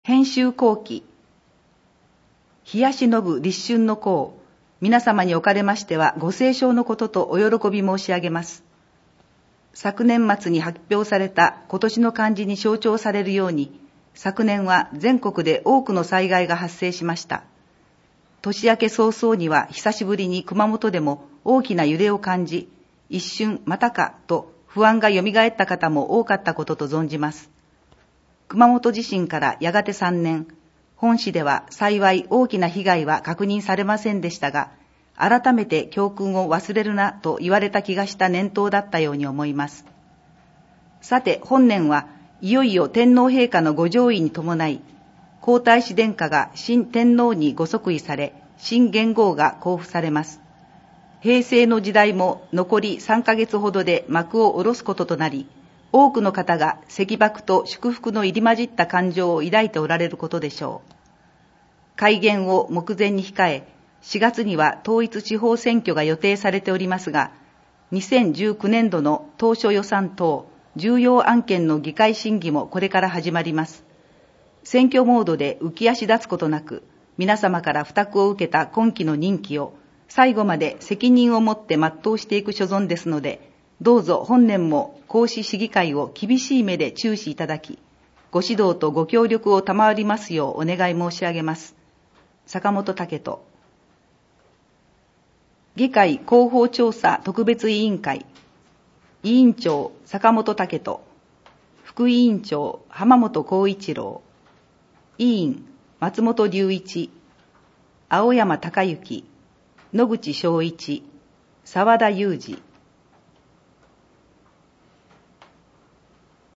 編集後期、冷やしのぶ立春の功、皆様におかれましてはご清聴のこととお喜び申し上げます。昨年末に発表された今年の漢字に象徴されるように、昨年は全国で多くの災害が発生しました。年明け早々には久しぶりに熊本でも大きな揺れを感じ、一瞬またかと不安がよみがえった方も多かったことと存じます。熊本地震からやがて3年、本市では幸い大きな被害は確認されませんでしたが、改めて教訓を忘れるなと言われた気がした年頭だったように思います。さて本年はいよいよ天皇陛下のご譲位に伴い、皇太子殿下が新天皇にご即位され、新元号が公布されます。平成の時代も残り3ヶ月ほどで幕を下ろすこととなり、多くの方が惜縛と祝福の入り混じった感情を抱いておられることでしょう。改元を目前に控え、4月には統一地方選挙が予定されておりますが、2019年度の当初予算等重要案件の議会審議もこれから始まります。選挙モードで浮き足立つことなく、皆様から付託を受けた今期の任期を最後まで責任を持って全うしていく所存ですので、どうぞ本年も皇嗣市議会を厳しい目で注視いただき、ご指導とご協力を賜りますようお願い申し上げます。坂本武人。議会広報調査特別委員会、委員長坂本武人、副委員長浜本浩一郎、委員松本隆一、青山隆之、野口昭一、沢田裕二。